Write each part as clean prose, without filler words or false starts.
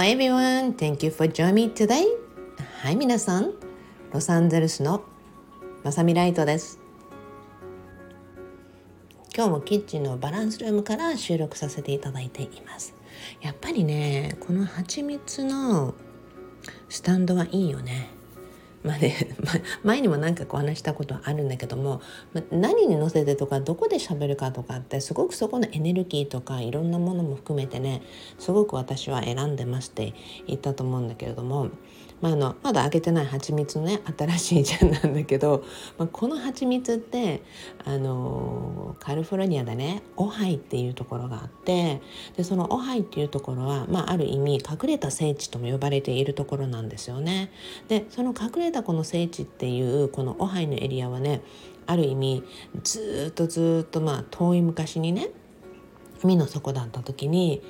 everyone, thank you for joining me today. はい、皆さん、ロサンゼルスのまさみライトです。今日もキッチンのバランスルームから収録させていただいています。やっぱりね、この蜂蜜のスタンドはいいよね。前にもお話したことはあるんだけども、何に乗せてとかどこで喋るかとかってすごくそこのエネルギーとかいろんなものも含めてね、すごく私は選んでまして言ったと思うんだけれども、まだ開けてない蜂蜜のね新しいジャンなんだけど、この蜂蜜ってカリフォルニアでねオハイっていうところがあって、でそのオハイっていうところは、ある意味隠れた聖地とも呼ばれているところなんですよね。でその隠れたこの聖地っていうこのオハイのエリアはね、ある意味ずっと遠い昔にね海の底だった時に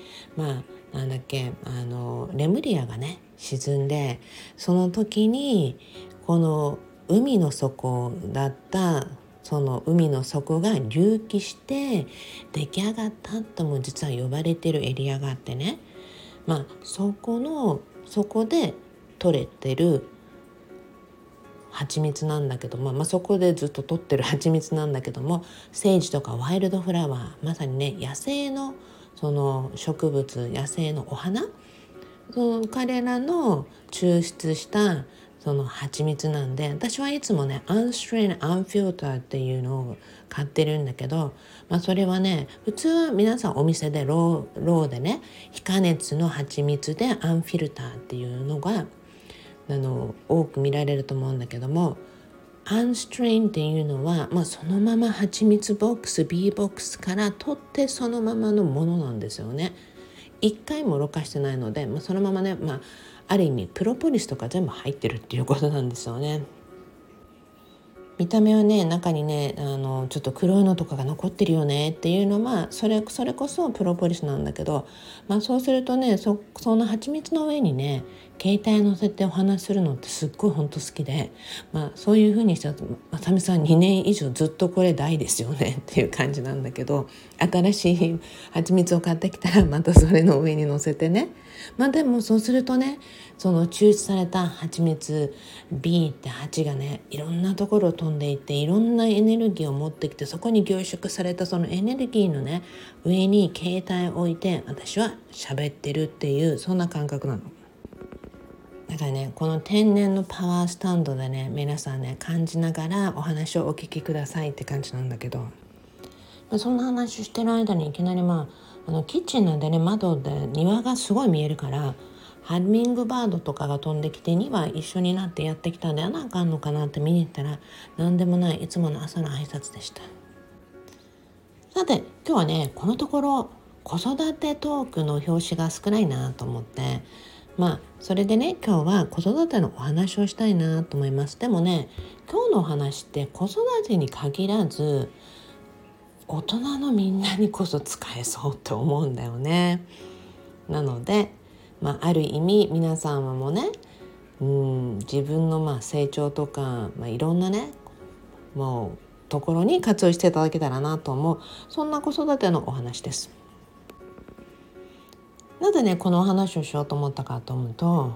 レムリアがね沈んで、その時にこの海の底だったその海の底が隆起して出来上がったとも実は呼ばれているエリアがあってね、そこで取れてる蜂蜜なんだけども、そこでずっと取ってる蜂蜜なんだけども、セージとかワイルドフラワー、まさにね野生のその植物、野生のお花、彼らの抽出したその蜂蜜なんで、私はいつもねアンストレインアンフィルターっていうのを買ってるんだけど、それはね普通は皆さんお店でローでね非加熱の蜂蜜でアンフィルターっていうのが多く見られると思うんだけども、アンストレインっていうのは、そのまま蜂蜜ボックス B ボックスから取ってそのままのものなんですよね。一回もろ過してないので、そのままね、ある意味プロポリスとか全部入ってるっていうことなんですよね。見た目はね中にねちょっと黒いのとかが残ってるよねっていうのはそれこそプロポリスなんだけど、そうするとねその蜂蜜の上にね携帯乗せてお話しするのってすっごい本当好きで、そういう風にしてまさみさん2年以上ずっとこれ大ですよねっていう感じなんだけど、新しい蜂蜜を買ってきたらまたそれの上に乗せてね、でもそうするとねその抽出された蜂蜜 B って蜂がねいろんなところを飛んでいっていろんなエネルギーを持ってきて、そこに凝縮されたそのエネルギーのね上に携帯を置いて私は喋ってるっていう、そんな感覚なの。だからねこの天然のパワースタンドでね皆さんね感じながらお話をお聞きくださいって感じなんだけど、そんな話してる間にいきなりキッチンなんでね窓で庭がすごい見えるから、ハミングバードとかが飛んできて2羽一緒になってやってきたんで、なんかあんのかなって見に行ったら何でもないいつもの朝の挨拶でした。さて今日はねこのところ子育てトークの表紙が少ないなと思って、それでね今日は子育てのお話をしたいなと思います。でもね今日のお話って子育てに限らず大人のみんなにこそ使えそうって思うんだよね。なので、ある意味皆さんはもうね、自分の成長とか、いろんなねもうところに活用していただけたらなと思う、そんな子育てのお話です。なぜねこのお話をしようと思ったかと思うと、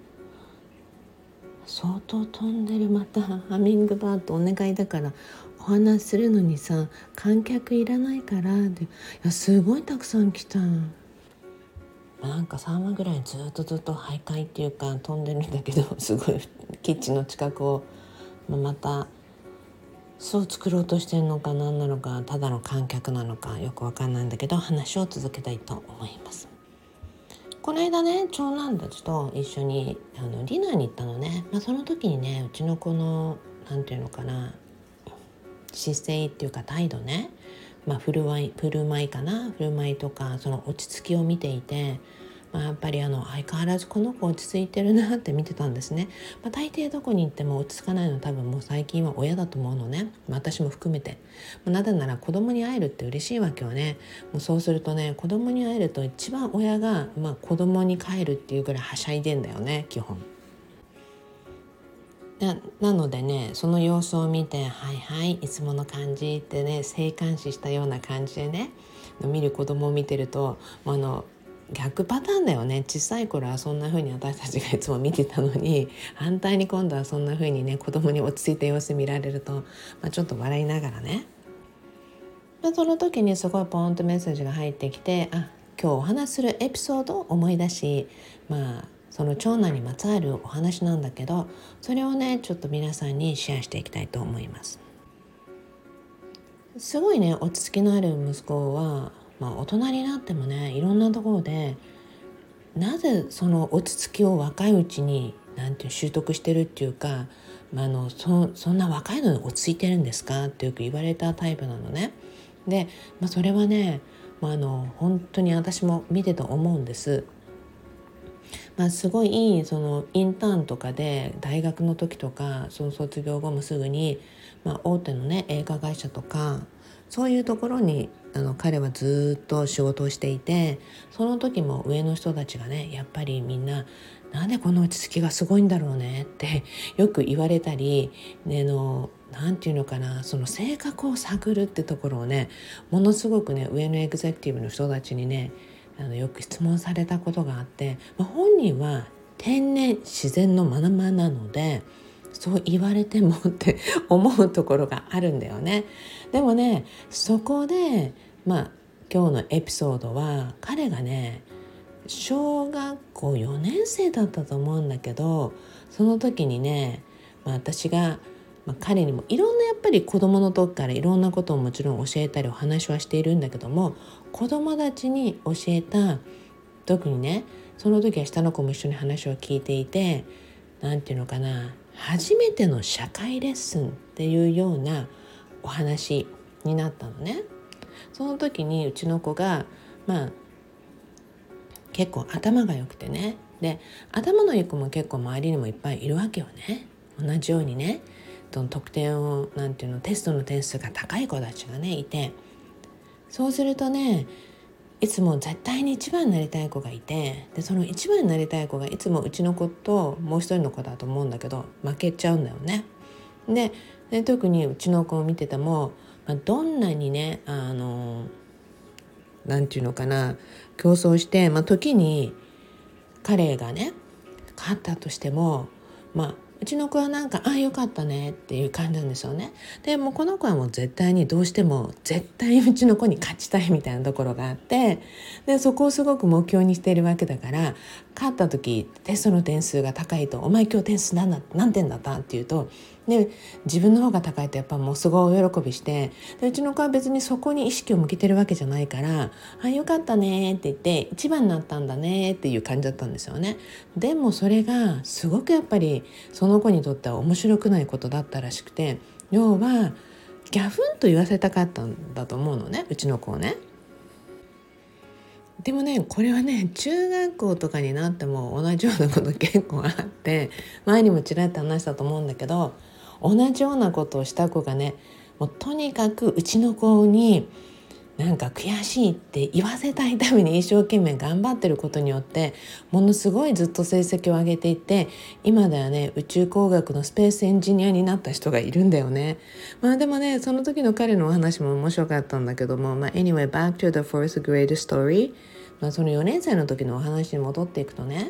相当飛んでるハミングバードお願いだからお話するのにさ観客いらないからで、すごいたくさん来た。3話ぐらいずっと徘徊っていうか飛んでるんだけど、すごいキッチンの近くをまたそう作ろうとしてるのか何なのかただの観客なのかよくわかんないんだけど、話を続けたいと思います。この間ね長男たちと一緒にディナーに行ったのね。その時にねうちの子のなんていうのかな姿勢っていうか態度ね、振る舞いとかその落ち着きを見ていて、やっぱり相変わらずこの子落ち着いてるなって見てたんですね。大抵どこに行っても落ち着かないの多分もう最近は親だと思うのね、私も含めて。なぜなら子供に会えるって嬉しいわけよね。もうそうするとね子供に会えると一番親が、子供に帰るっていうぐらいはしゃいでんだよね基本。なのでねその様子を見てはいいつもの感じってね静観視したような感じでね見る子供を見てると逆パターンだよね。小さい頃はそんな風に私たちがいつも見てたのに、反対に今度はそんな風にね、子供に落ち着いた様子見られると、ちょっと笑いながらね、その時にすごいポンとメッセージが入ってきて、今日お話しするエピソードを思い出し、その長男にまつわるお話なんだけど、それをねちょっと皆さんにシェアしていきたいと思います。すごいね、落ち着きのある息子は、大人になってもね、いろんなところでなぜその落ち着きを若いうちに習得してるっていうか、そんな若いのに落ち着いてるんですかってよく言われたタイプなのね。で、それはね、本当に私も見てて思うんです。すごいそのインターンとかで大学の時とか、その卒業後もすぐに、大手のね映画会社とかそういうところに彼はずっと仕事をしていて、その時も上の人たちがね、やっぱりみんななんでこの落ち着きがすごいんだろうねってよく言われたり、なんていうのかな、その性格を探るってところをね、ものすごくね上のエグゼクティブの人たちにねよく質問されたことがあって、本人は天然自然のままなのでそう言われてもって思うところがあるんだよね。でもね、そこで今日のエピソードは、彼がね小学校4年生だったと思うんだけど、その時にね、私が、彼にもいろんなやっぱり子供の時からいろんなことをもちろん教えたりお話はしているんだけども、子供たちに教えた、特にねその時は下の子も一緒に話を聞いていて、なんていうのかな、初めての社会レッスンっていうようなお話になったのね。その時にうちの子が結構頭が良くてね、で頭のいい子も結構周りにもいっぱいいるわけよね。同じようにね、得点をテストの点数が高い子たちがねいて、そうするとね、いつも絶対に一番になりたい子がいて、でその一番になりたい子がいつもうちの子ともう一人の子だと思うんだけど負けちゃうんだよね。で特にうちの子を見てても、どんなにねなんていうのかな、競争して、時に彼がね勝ったとしても、うちの子はよかったねっていう感じなんですよね。でもうこの子はもう絶対にどうしても絶対うちの子に勝ちたいみたいなところがあって、でそこをすごく目標にしているわけだから、勝った時テストの点数が高いと、お前今日点数何点だったって言うと、で自分の方が高いとやっぱもうすごいお喜びして、でうちの子は別にそこに意識を向けてるわけじゃないから、よかったねって言って一番になったんだねっていう感じだったんですよね。でもそれがすごくやっぱりその子にとっては面白くないことだったらしくて、要はギャフンと言わせたかったんだと思うのね、うちの子をね。でもね、これはね中学校とかになっても同じようなこと結構あって、前にもちらっと話したと思うんだけど、同じようなことをした子がね、もうとにかくうちの子に悔しいって言わせたいために一生懸命頑張ってることによって、ものすごいずっと成績を上げていて、今ではね宇宙工学のスペースエンジニアになった人がいるんだよね。でもね、その時の彼のお話も面白かったんだけども、anyway, back to the first grade story。その4年生の時のお話に戻っていくとね、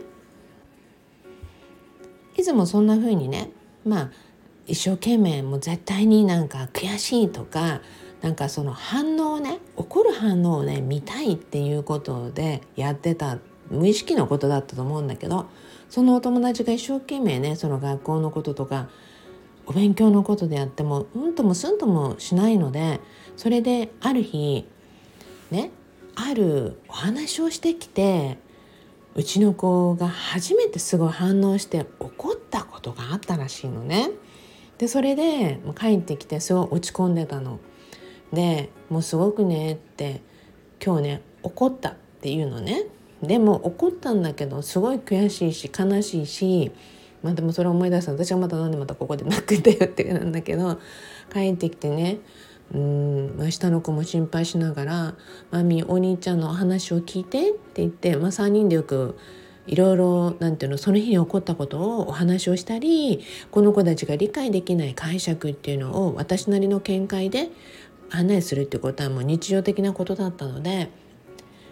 いつもそんな風にね、一生懸命もう絶対に悔しいとか、その反応をね、怒る反応をね見たいっていうことでやってた無意識のことだったと思うんだけど、そのお友達が一生懸命ねその学校のこととかお勉強のことでやってもうんともすんともしないので、それである日ね、あるお話をしてきて、うちの子が初めてすごい反応して怒ったことがあったらしいのね。でそれで帰ってきてすごい落ち込んでたので、もうすごくねって今日ね怒ったっていうのね。でも怒ったんだけどすごい悔しいし悲しいし、でもそれを思い出すと私はなんでまたここで泣くんだよってなんだけど、帰ってきてね、下の子も心配しながらマミお兄ちゃんのお話を聞いてって言って、3人でよくいろいろその日に起こったことをお話をしたり、この子たちが理解できない解釈っていうのを私なりの見解で案内するってことはもう日常的なことだったので、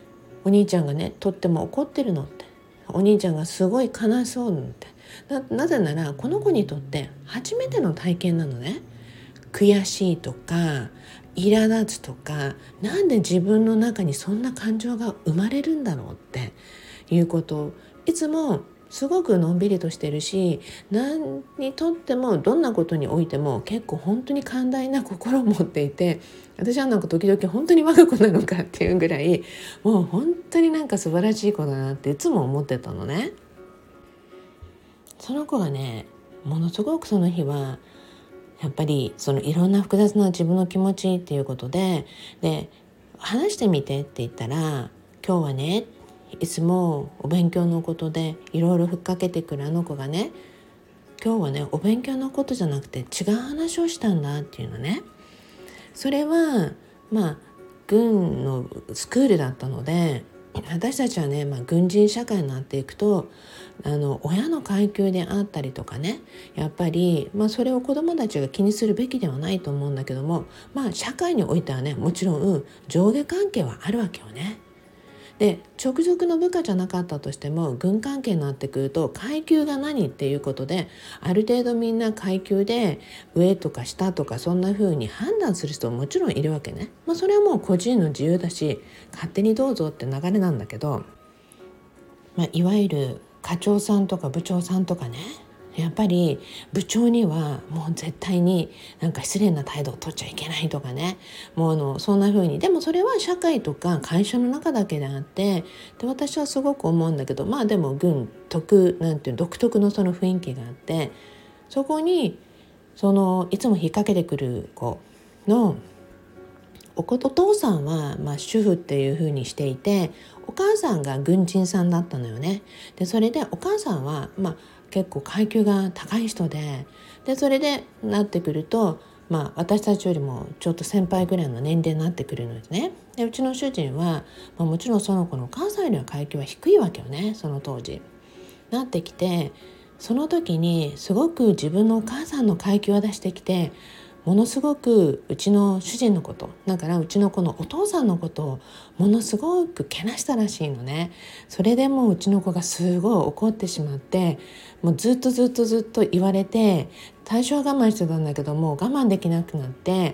お兄ちゃんがねとっても怒ってるのって、お兄ちゃんがすごい悲しそうって、なぜならこの子にとって初めての体験なのね。悔しいとか苛立つとか、なんで自分の中にそんな感情が生まれるんだろうっていうことをいつもすごくのんびりとしてるし、何にとってもどんなことにおいても結構本当に寛大な心を持っていて、私はなんか時々本当に我が子なのかっていうぐらい、もう本当になんか素晴らしい子だなっていつも思ってたのね。その子がね、ものすごくその日はやっぱりそのいろんな複雑な自分の気持ちっていうことで話してみてって言ったら、今日はね、いつもお勉強のことでいろいろふっかけてくるあの子がね、今日はねお勉強のことじゃなくて違う話をしたんだっていうのね。それは軍のスクールだったので、私たちはね、軍人社会になっていくと親の階級であったりとかね、やっぱり、それを子どもたちが気にするべきではないと思うんだけども、社会においてはね、もちろん上下関係はあるわけよね。で、直属の部下じゃなかったとしても軍関係になってくると階級が何っていうことで、ある程度みんな階級で上とか下とかそんな風に判断する人ももちろんいるわけね。それはもう個人の自由だし勝手にどうぞって流れなんだけど、いわゆる課長さんとか部長さんとかね、やっぱり部長にはもう絶対になんか失礼な態度を取っちゃいけないとかね、もうそんな風に、でもそれは社会とか会社の中だけであって、で私はすごく思うんだけど、でも軍なんていう独特のその雰囲気があって、そこにいつも引っ掛けてくる子のお父さんは主婦っていう風にしていて、お母さんが軍人さんだったのよね。でそれでお母さんは結構階級が高い人で、それでなってくると、私たちよりもちょっと先輩ぐらいの年齢になってくるのですね。でうちの主人は、もちろんその子のお母さんよりは階級は低いわけよね。その当時なってきて、その時にすごく自分のお母さんの階級を出してきて、ものすごくうちの主人のこと、だからうちの子のお父さんのことをものすごくけなしたらしいのね。それでもううちの子がすごい怒ってしまって、もうずっと言われて、最初は我慢してたんだけども我慢できなくなって、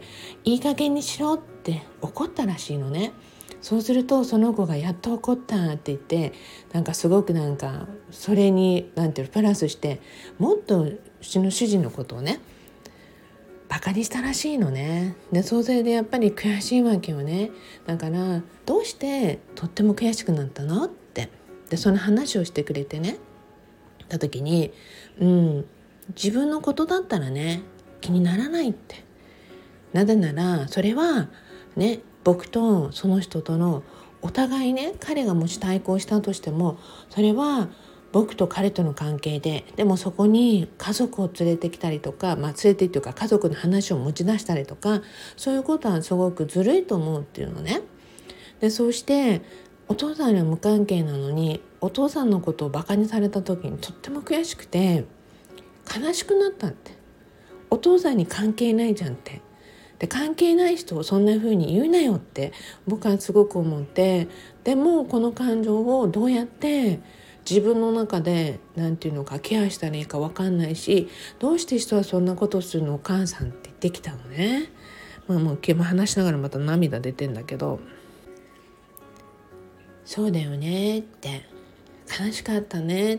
いい加減にしろって怒ったらしいのね。そうするとその子がやっと怒ったって言って、すごくそれにプラスして、もっとうちの主人のことをねバカにしたらしいのね。でそれでやっぱり悔しいわけよね。だからどうしてとっても悔しくなったのって、でその話をしてくれてね、た時に、自分のことだったらね気にならないって。なぜならそれはね、僕とその人とのお互いね、彼がもし対抗したとしてもそれは僕と彼との関係で、でもそこに家族を連れてきたりとか、連れてっていうか家族の話を持ち出したりとか、そういうことはすごくずるいと思うっていうのね。でそうしてお父さんには無関係なのにお父さんのことをバカにされた時にとっても悔しくて悲しくなったって。お父さんに関係ないじゃんって。で関係ない人をそんな風に言うなよって僕はすごく思って、でもこの感情をどうやって自分の中でケアしたらいいか分かんないし、どうして人はそんなことをするのお母さんって言ってきたのね。もう話しながらまた涙出てんだけど、そうだよねって、悲しかったねって、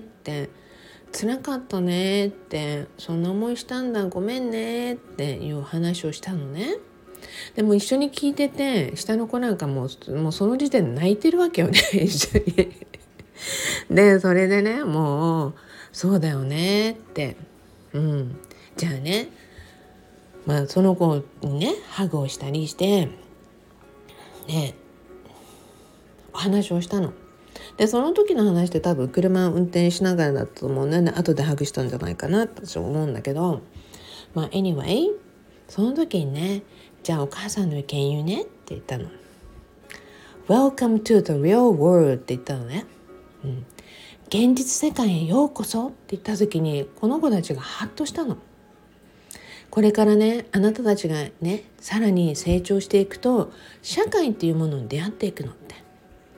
辛かったねって、そんな思いしたんだごめんねっていう話をしたのね。でも一緒に聞いてて、下の子もうその時点で泣いてるわけよね一緒にでそれでね、もうそうだよねって、じゃあね、その子にねハグをしたりしてね、お話をしたの。でその時の話って多分車を運転しながらだと思うので、後でハグしたんじゃないかなと私は思うんだけど、anyway その時にね、じゃあお母さんの意見言うねって言ったの。 Welcome to the real world って言ったのね。現実世界へようこそって言った時にこの子たちがハッとしたの。これからね、あなたたちがねさらに成長していくと社会っていうものに出会っていくのって、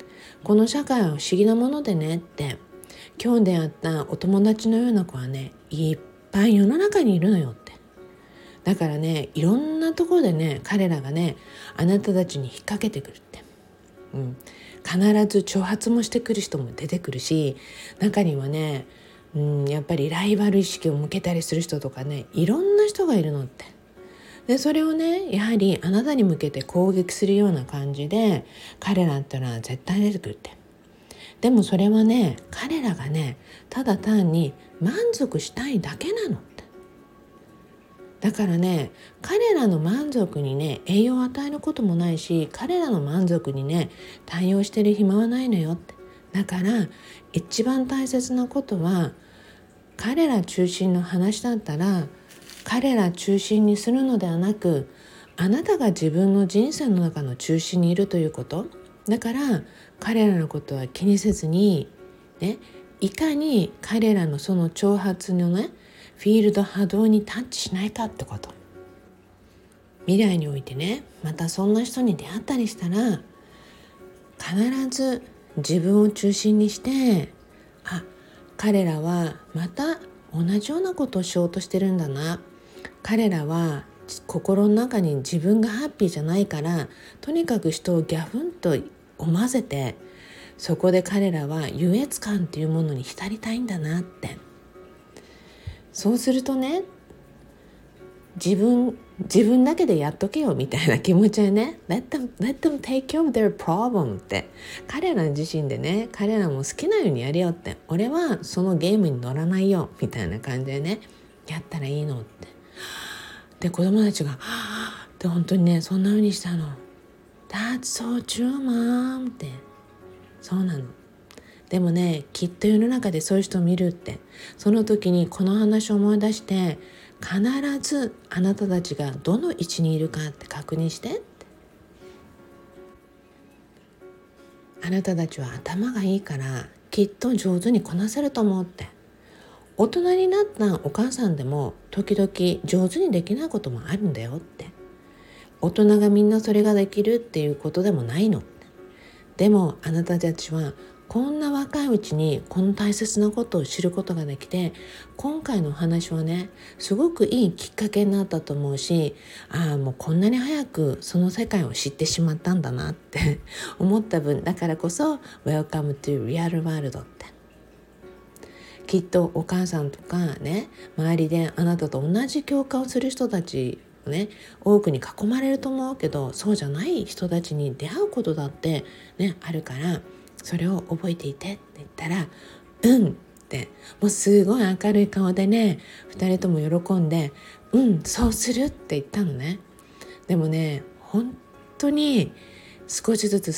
この社会は不思議なものでねって、今日出会ったお友達のような子はねいっぱい世の中にいるのよって。だからね、いろんなところでね彼らがねあなたたちに引っ掛けてくるって、必ず挑発もしてくる人も出てくるし、中にはね、やっぱりライバル意識を向けたりする人とかね、いろんな人がいるのって。でそれをねやはりあなたに向けて攻撃するような感じで彼らってのは絶対出てくるって。でもそれはね、彼らがねただ単に満足したいだけなのって。だからね、彼らの満足にね栄養を与えることもないし、彼らの満足にね対応してる暇はないのよって。だから一番大切なことは、彼ら中心の話だったら彼ら中心にするのではなく、あなたが自分の人生の中の中心にいるということ。だから彼らのことは気にせずに、いかに彼らのその挑発のねフィールド波動にタッチしないかってこと。未来においてね、またそんな人に出会ったりしたら、必ず自分を中心にして、彼らはまた同じようなことをしようとしてるんだな、彼らは心の中に自分がハッピーじゃないから、とにかく人をギャフンと思わせて、そこで彼らは優越感っていうものに浸りたいんだなって。そうするとね、自分だけでやっとけよみたいな気持ちでね、let them take care of their problem って、彼ら自身でね、彼らも好きなようにやれよって、俺はそのゲームに乗らないよみたいな感じでねやったらいいのって。で子供たちがで本当にねそんな風にしたの。 That's so true mom って。そうなの。でもね、きっと世の中でそういう人を見るって、その時にこの話を思い出して、必ずあなたたちがどの位置にいるかって確認してって。あなたたちは頭がいいからきっと上手にこなせると思うって。大人になったお母さんでも時々上手にできないこともあるんだよって。大人がみんなそれができるっていうことでもないの。でもあなたたちはこんな若いうちにこの大切なことを知ることができて、今回のお話はねすごくいいきっかけになったと思うし、もうこんなに早くその世界を知ってしまったんだなって思った分だからこそ Welcome to Real World って。きっとお母さんとかね、周りであなたと同じ共感をする人たちね、多くに囲まれると思うけど、そうじゃない人たちに出会うことだってねあるから、それを覚えていてって言ったら、って、もうすごい明るい顔でね2人とも喜んで、そうするって言ったのね。でもね本当に少しずつ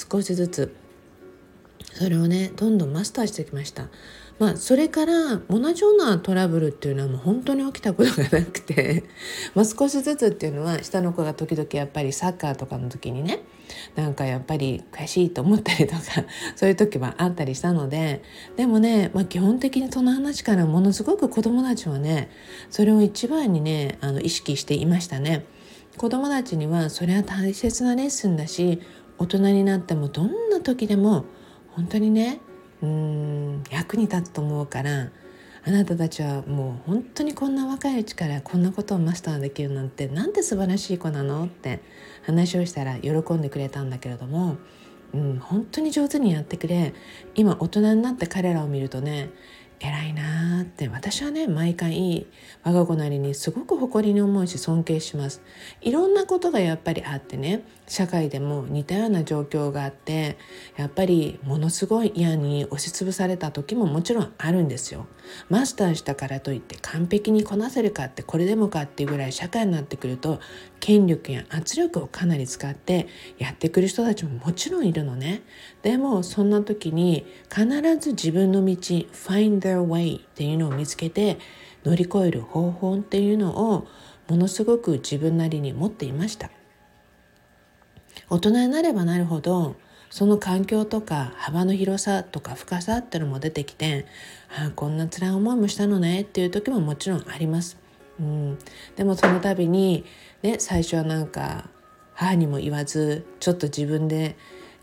それをねどんどんマスターしてきました。それから同じようなトラブルっていうのはもう本当に起きたことがなくて少しずつっていうのは、下の子が時々やっぱりサッカーとかの時にね、なんかやっぱり悔しいと思ったりとかそういう時はあったりしたので、でもね、基本的にその話からものすごく子供たちはねそれを一番にね意識していましたね。子供たちにはそれは大切なレッスンだし、大人になってもどんな時でも本当にね役に立つと思うから、あなたたちはもう本当にこんな若いうちからこんなことをマスターできるなんて、なんて素晴らしい子なのって話をしたら喜んでくれたんだけれども、本当に上手にやってくれ。今大人になって彼らを見るとね、偉いなって、私はね毎回我が子なりにすごく誇りに思うし尊敬します。いろんなことがやっぱりあってね、社会でも似たような状況があって、やっぱりものすごい嫌に押しつぶされた時ももちろんあるんですよ。マスターしたからといって完璧にこなせるかってこれでもかっていうぐらい社会になってくると、権力や圧力をかなり使ってやってくる人たちももちろんいるのね。でもそんな時に必ず自分の道 Find their way っていうのを見つけて乗り越える方法っていうのをものすごく自分なりに持っていました。大人になればなるほどその環境とか幅の広さとか深さっていうのも出てきて、こんな辛い思いもしたのねっていう時ももちろんあります。でもその度にね、最初はなんか母にも言わずちょっと自分で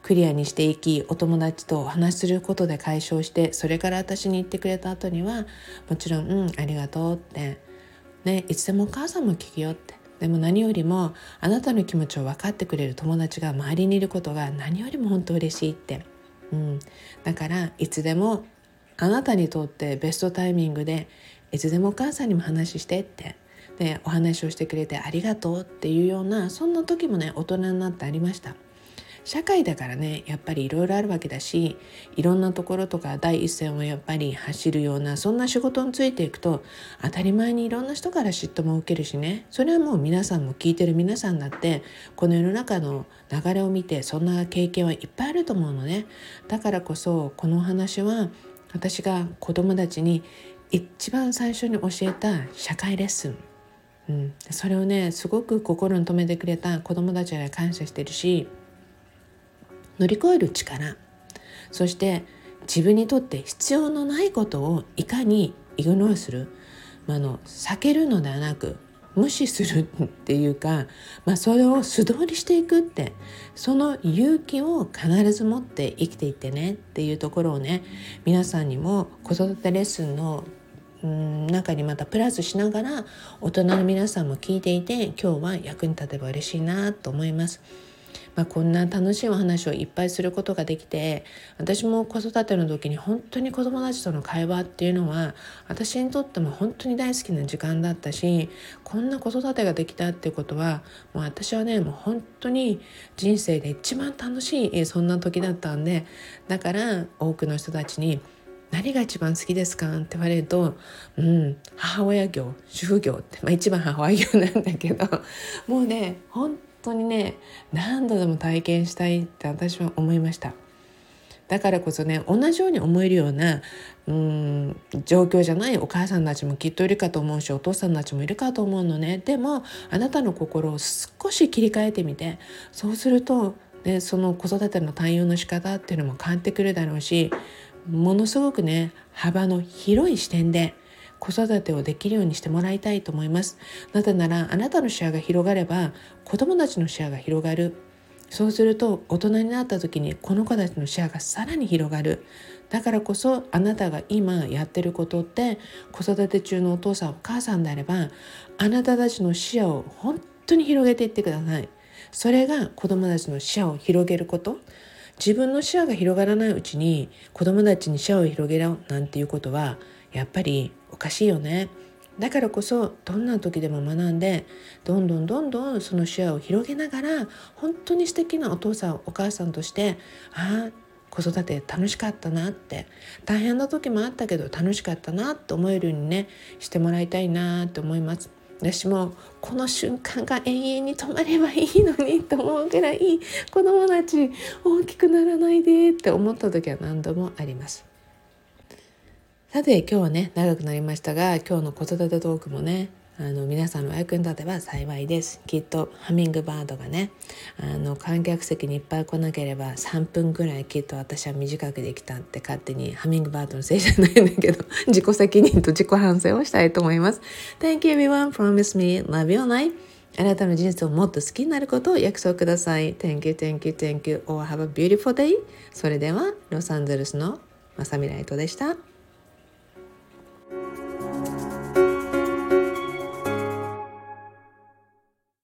クリアにしていき、お友達とお話しすることで解消して、それから私に言ってくれた後にはもちろん、ありがとうって、ね、いつでもお母さんも聞くよって。でも何よりもあなたの気持ちを分かってくれる友達が周りにいることが何よりも本当嬉しいって、だからいつでもあなたにとってベストタイミングでいつでもお母さんにも話してって、でお話をしてくれてありがとうっていうような、そんな時もね大人になってありました。社会だからね、やっぱりいろいろあるわけだし、いろんなところとか第一線をやっぱり走るような、そんな仕事についていくと当たり前にいろんな人から嫉妬も受けるしね。それはもう皆さんも聞いてる皆さんだってこの世の中の流れを見てそんな経験はいっぱいあると思うのね。だからこそこの話は私が子供たちに一番最初に教えた社会レッスン、それをねすごく心に留めてくれた子供たちに感謝してるし、乗り越える力、そして自分にとって必要のないことをいかにイグノーする、避けるのではなく無視するっていうか、それを素通りしていくって、その勇気を必ず持って生きていってねっていうところをね、皆さんにも子育てレッスンの中にまたプラスしながら大人の皆さんも聞いていて、今日は役に立てば嬉しいなと思います。こんな楽しいお話をいっぱいすることができて、私も子育ての時に本当に子供たちとの会話っていうのは私にとっても本当に大好きな時間だったし、こんな子育てができたっていうことはもう私はね、もう本当に人生で一番楽しいそんな時だったんで、だから多くの人たちに何が一番好きですかって言われると、母親業、主婦業って、一番母親業なんだけど、もうね本当にね何度でも体験したいって私は思いました。だからこそね、同じように思えるような状況じゃないお母さんたちもきっといるかと思うし、お父さんたちもいるかと思うのね。でもあなたの心を少し切り替えてみて、そうすると、その子育ての対応の仕方っていうのも変わってくるだろうし、ものすごくね幅の広い視点で子育てをできるようにしてもらいたいと思います。なぜならあなたの視野が広がれば子供たちの視野が広がる。そうすると大人になった時にこの子たちの視野がさらに広がる。だからこそあなたが今やってることって、子育て中のお父さんお母さんであればあなたたちの視野を本当に広げていってください。それが子供たちの視野を広げること。自分の視野が広がらないうちに子供たちに視野を広げろなんていうことはやっぱりおかしいよね。だからこそどんな時でも学んで、どんどんその視野を広げながら本当に素敵なお父さんお母さんとして、子育て楽しかったなって、大変な時もあったけど楽しかったなって思えるようにねしてもらいたいなって思います。私もこの瞬間が永遠に止まればいいのにと思うくらい、子供たち大きくならないでって思った時は何度もあります。さて今日はね長くなりましたが、今日の子育てトークもね皆さんのお役に立てば幸いです。きっとハミングバードがね観客席にいっぱい来なければ3分ぐらいきっと私は短くできたって勝手にハミングバードのせいじゃないんだけど自己責任と自己反省をしたいと思います。 Thank you everyone, promise me love your life。 あなたの人生をもっと好きになることを約束ください。 Thank you, thank you, thank you, or have a beautiful day。 それではロサンゼルスのまさみライトでした。